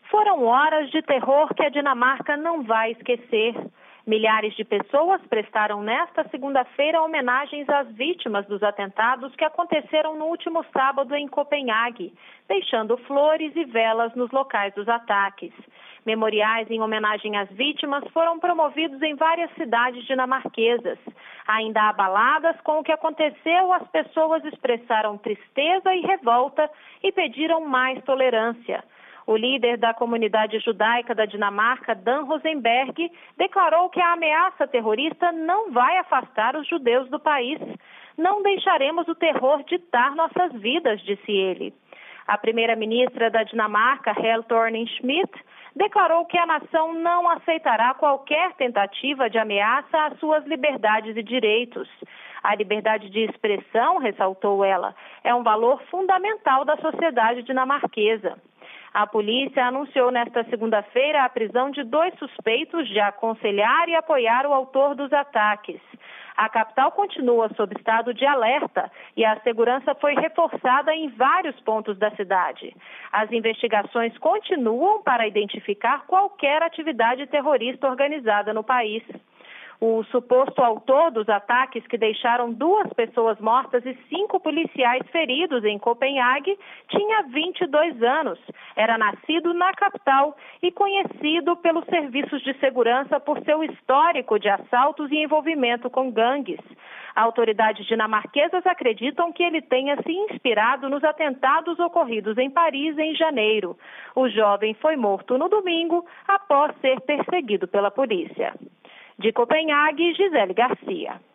Foram horas de terror que a Dinamarca não vai esquecer. Milhares de pessoas prestaram nesta segunda-feira homenagens às vítimas dos atentados que aconteceram no último sábado em Copenhague, deixando flores e velas nos locais dos ataques. Memoriais em homenagem às vítimas foram promovidos em várias cidades dinamarquesas. Ainda abaladas com o que aconteceu, as pessoas expressaram tristeza e revolta e pediram mais tolerância. O líder da comunidade judaica da Dinamarca, Dan Rosenberg, declarou que a ameaça terrorista não vai afastar os judeus do país. Não deixaremos o terror ditar nossas vidas, disse ele. A primeira-ministra da Dinamarca, Helle Thorning-Schmidt, declarou que a nação não aceitará qualquer tentativa de ameaça às suas liberdades e direitos. A liberdade de expressão, ressaltou ela, é um valor fundamental da sociedade dinamarquesa. A polícia anunciou nesta segunda-feira a prisão de 2 suspeitos de aconselhar e apoiar o autor dos ataques. A capital continua sob estado de alerta e a segurança foi reforçada em vários pontos da cidade. As investigações continuam para identificar qualquer atividade terrorista organizada no país. O suposto autor dos ataques que deixaram 2 pessoas mortas e 5 policiais feridos em Copenhague tinha 22 anos. Era nascido na capital e conhecido pelos serviços de segurança por seu histórico de assaltos e envolvimento com gangues. Autoridades dinamarquesas acreditam que ele tenha se inspirado nos atentados ocorridos em Paris em janeiro. O jovem foi morto no domingo após ser perseguido pela polícia. De Copenhague, Gisele Garcia.